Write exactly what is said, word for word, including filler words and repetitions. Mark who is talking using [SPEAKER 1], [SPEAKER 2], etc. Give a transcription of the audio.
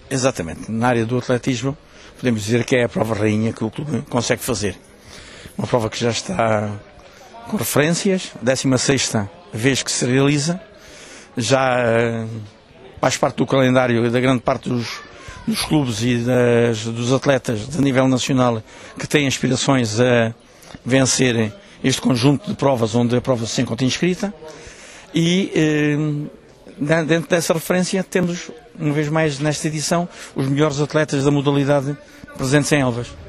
[SPEAKER 1] Exatamente. Na área do atletismo, podemos dizer que é a prova rainha que o clube consegue fazer. Uma prova que já está com referências, décima sexta vez que se realiza, já uh, faz parte do calendário da grande parte dos, dos clubes e das, dos atletas de nível nacional que têm aspirações a vencer este conjunto de provas onde a prova se encontra inscrita. E uh, dentro dessa referência temos, uma vez mais nesta edição, os melhores atletas da modalidade presentes em Elvas.